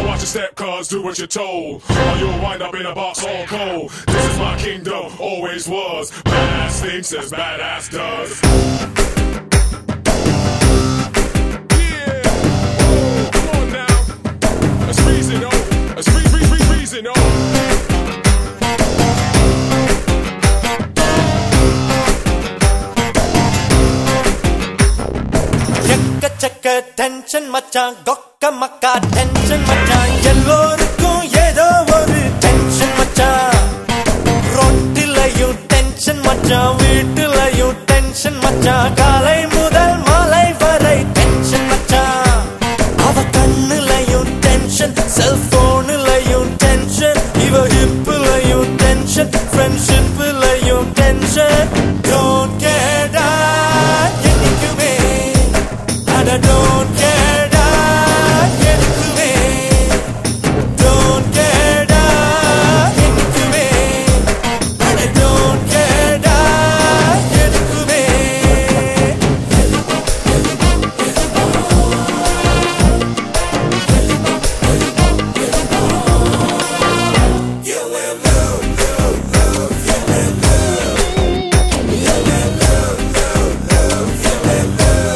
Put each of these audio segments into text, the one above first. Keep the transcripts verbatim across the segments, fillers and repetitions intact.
So watch your step, cuz do what you're told, or you'll wind up in a box all cold. This is my kingdom, always was. Badass thinks as badass does. Yeah, oh, come on now. Let's reason, oh, let's re re re reason, oh. Chakka tension machan, gokka makka tension machan, ellorukkum edho oru tension machan. Rottilayum tension machan, veettilayum tension machan, kaalai mudal maalai varai tension machan. Ava kannilayum tension, cell phone layum tension, iva hippilayum tension, friendship layum tension. Don't care da enikume I don't care da enikume, don't care da enikume, I don't care da enikume. You will love, love, love, you will love. You will love, love, love, you will love.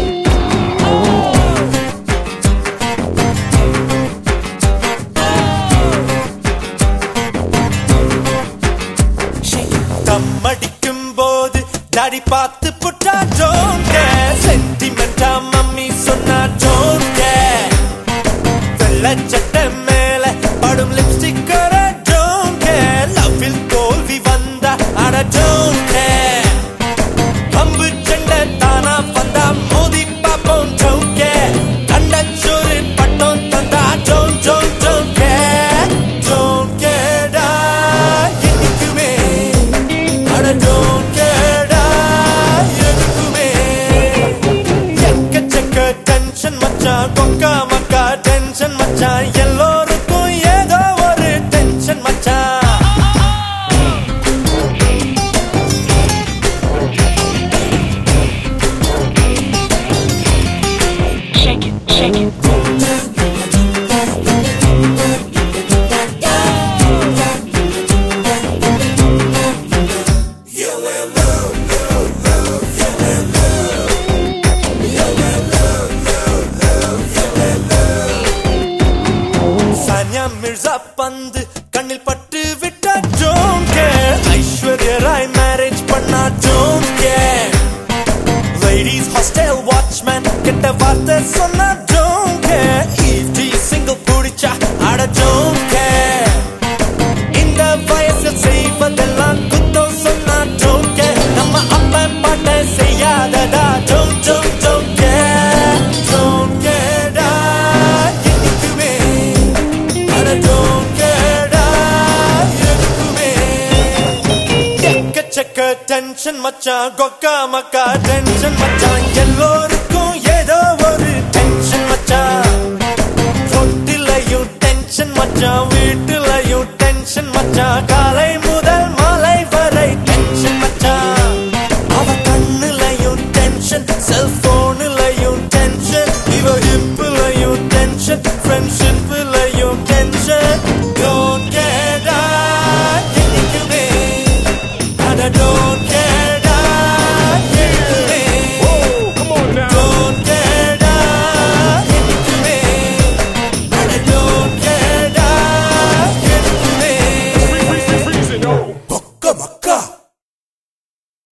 தம்மடிக்கும் போது daddy பார்த்து புட்டா don't care, சென்டிமெண்டா mummy சொன்னா don't care, வெள்ளை சட்டை மேல படும் lipstick don't care, லவ்வில் தோல்வி வந்தா அட don't care, அம்பு சண்டை தானா வந்தா மோதி பாப்போம் don't care, கண்டச்சோறு பட்டம் தந்தா don't don't don't care, don't care டா என்னைக்குமே, அட don't care டா எதுக்குமே. எக்கச்சக்க tension மச்சான், கொக்கா மக்கா tension மச்சான், எல்லோருக்கும் ஏதோ ஒரு tension மச்சான். Shake it, shake it. You will love, love, love, you will love. You will love, love, love, you will love. Sanya Mirza பந்து கண்ணில் பட்டு விட்டா don't care, Aishwarya Rai marriage பண்ணா don't care, ladies hostel watchman கெட்ட வார்த்தை சொன்னா don't care, ஈட்டி single பிடிச்சா அட don't care, இந்த வயசில் செய்வதெல்லாம் குத்தம் சொன்னா don't care, நம்ம அப்பா பாட்ட செய்யாதடா don't don't don't care, don't care டா என்னைக்குமே, அட don't care டா எதுக்குமே. எக்கச்சக்க tension மச்சான், கொக்கா மக்கா tension மச்சான், எல்லோருக்கும் ஏதோ ஒரு tension மச்சான். ரொட்டிலையும் tension மச்சான், வீட்டிலையும் tension மச்சான், காலை முதல் மாலை வரை tension மச்சான். அவ கண்ணுலையும் tension, cell phone லையும் tension, இவ hip லையும் tension, friendship